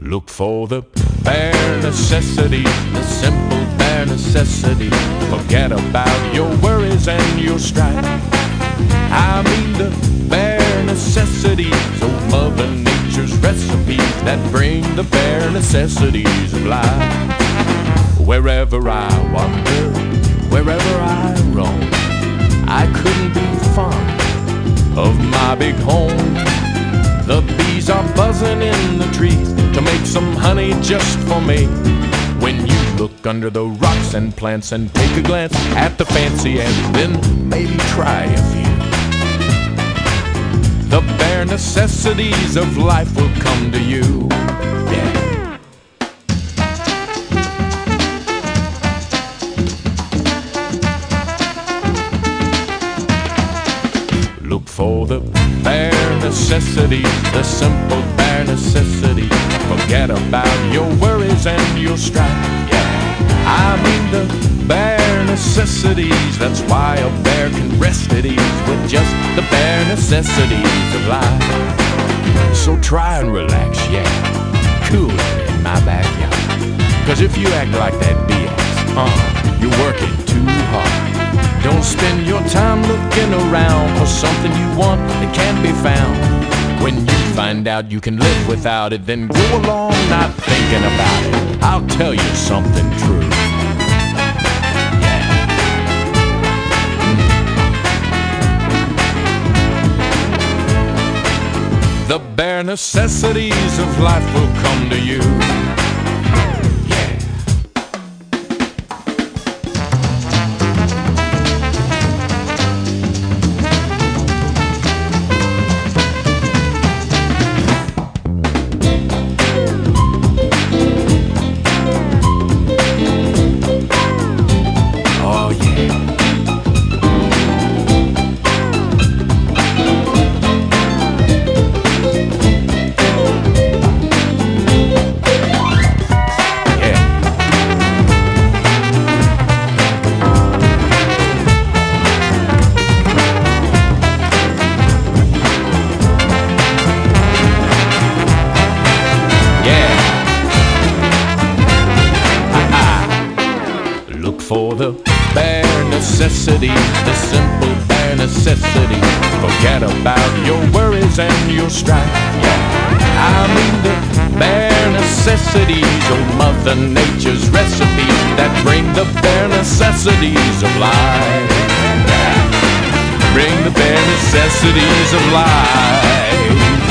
Look for the bare necessities, the simple bare necessities. Forget about your worries and your strife. I mean the bare necessities, oh Mother Nature's recipes that bring the bare necessities of life. Wherever I wander, wherever I roam, I couldn't be fond of my big home. The bees are buzzing in the trees to make some honey just for me. When you look under the rocks and plants and take a glance at the fancy and then maybe try a few, the bare necessities of life will come to you. Yeah. Look for the bare necessities, the simple bare necessities. Forget about your worries and your strife. Yeah, I mean the bare necessities. That's why a bear can rest at ease with just the bare necessities of life. So try and relax, yeah, cool in my backyard. 'Cause if you act like that BS, you're working too hard. Don't spend your time looking around for something you want that can't be found. When you find out you can live without it, then go along not thinking about it. I'll tell you something true. Yeah. The bare necessities of life will come to you. For the bare necessities, the simple bare necessities. Forget about your worries and your strife. Yeah, I mean the bare necessities, oh Mother Nature's recipes that bring the bare necessities of life. Yeah, bring the bare necessities of life.